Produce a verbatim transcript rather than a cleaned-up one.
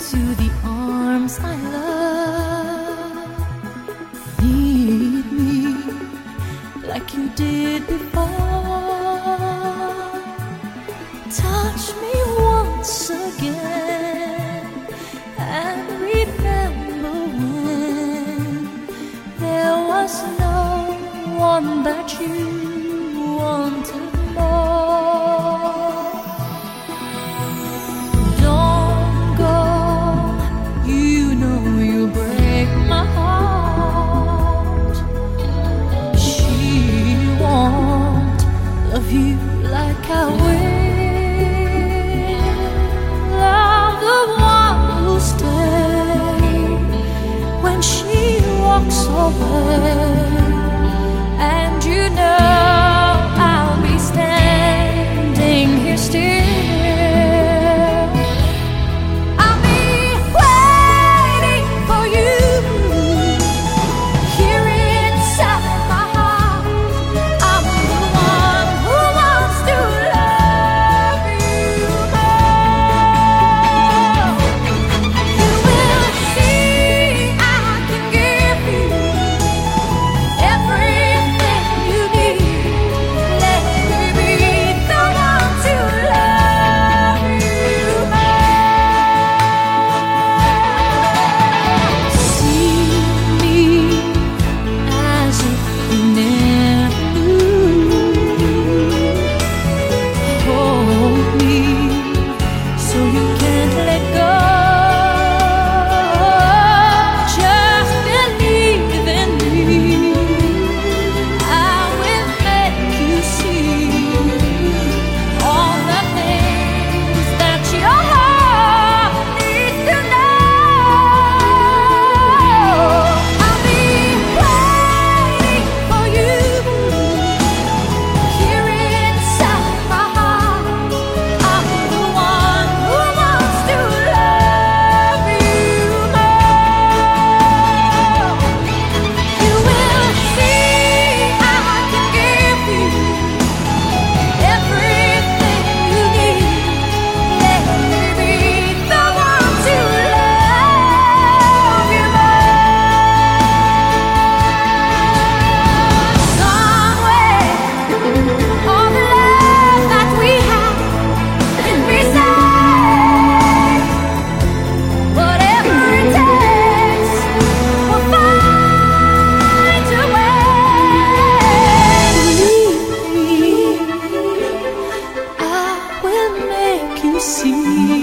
to the arms I love. Need me like you did before. Touch me once again and remember when there was no one that you wanted more. Don't go, you know you break my heart. She won't love you like I will. I'm the one who'll stay when she walks away. And you know I'll be standing here still. I'll be waiting for you here inside my heart. I'm the one who wants to love you more. You will see I can give you everything you need. Let me be the one to love you more. See me as if you never knew. Hold me so you can't let go. Just believe in me. I will make you see all the things that your heart needs to know. I'll be waiting for you here inside my heart. I'm the one who wants to love you more. You will see I can give you everything you need. Let me be the one to love you more. Somewhere, all the love that we have can be saved. Whatever it takes, we'll find a way. I will make you see